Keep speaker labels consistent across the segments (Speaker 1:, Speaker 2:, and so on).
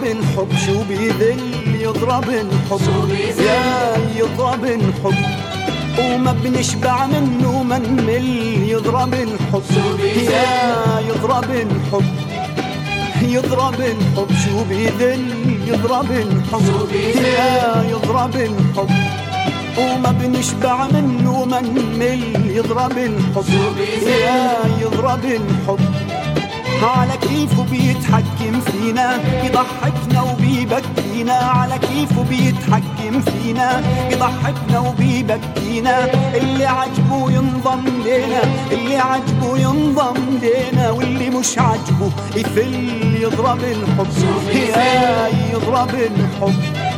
Speaker 1: الحب شو بيذل يضرب الحب يا يضرب الحب وما بنشبع منه ما نمل يضرب الحب يا يضرب الحب يضرب الحب شو بيذل يضرب الحب يا يضرب الحب وما بنشبع منه ما نمل يضرب الحب يا يضرب الحب على كيفه بيتحكم فينا يضحكنا وبيبكينا على كيفه بيتحكم فينا يضحكنا وبيبكينا اللي عجبه ينضم لنا اللي عجبه ينضم لنا واللي مش عجبه يفل يضرب الحب يا يضرب الحب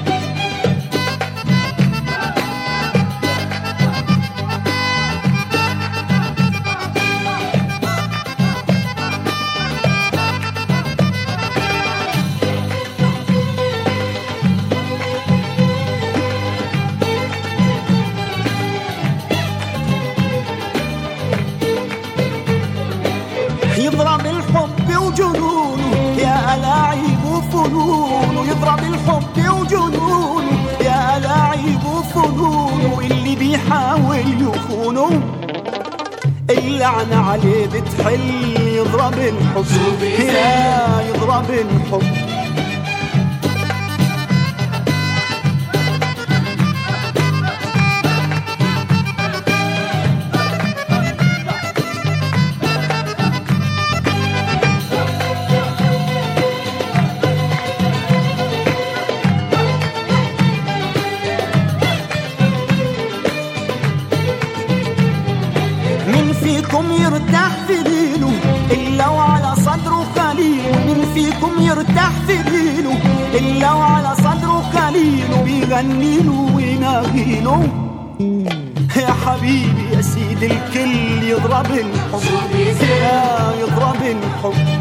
Speaker 1: يضرب الحب وجنونه يا ألاعيب وفنونه يضرب الحب وجنونه يا ألاعيب وفنونه اللي بيحاول يخونه اللعنة عليه بتحل يضرب الحب يا يضرب الحب فيكم يرتاح في ليله إلا وعلى صدره خليل من فيكم يرتاح في ليله إلا وعلى صدره خليل بيغني له ويناغيله يا حبيبي يا سيد الكل يضرب الحب يا يضرب الحب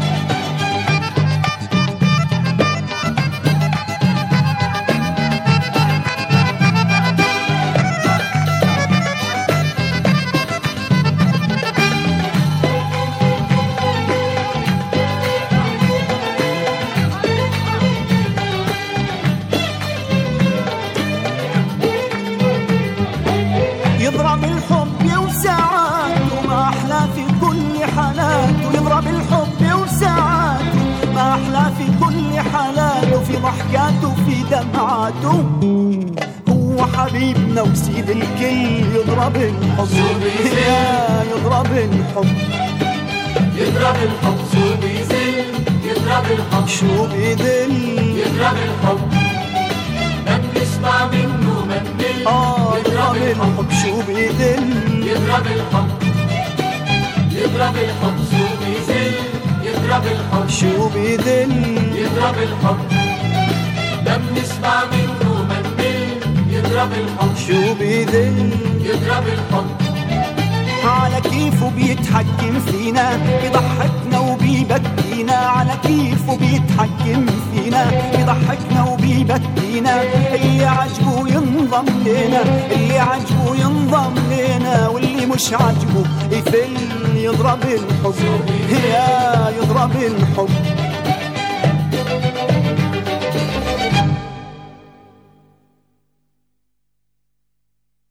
Speaker 1: يضرب الحب وساعاته ما أحلى في كل حالاته يضرب الحب وساعاته ما أحلى في كل حالاته في ضحكاته في دمعاته هو حبيبنا وسيد الكل يضرب الحب يا يضرب الحب
Speaker 2: يضرب الحب شو بيذل يضرب الحب
Speaker 1: شو بيذل
Speaker 2: يضرب الحب ما بنسمع منه ما نمل
Speaker 1: يضرب الحب شو بيذل
Speaker 2: يضرب الحب يضرب الحب شو بيذل يضرب الحب
Speaker 1: شو بيذل
Speaker 2: يضرب الحب ما بنسمع منه ما نمل يضرب الحب
Speaker 1: شو بيذل
Speaker 2: يضرب الحب
Speaker 1: على كيفه بيتحكم فينا يضحكنا وبيبكينا على كيفه بيتحكم فينا يضحكنا وبيبكينا اللي عجبه ينضم لنا اللي عجبه ينضم لنا واللي مش عجبه يفل يضرب الحب يا يضرب الحب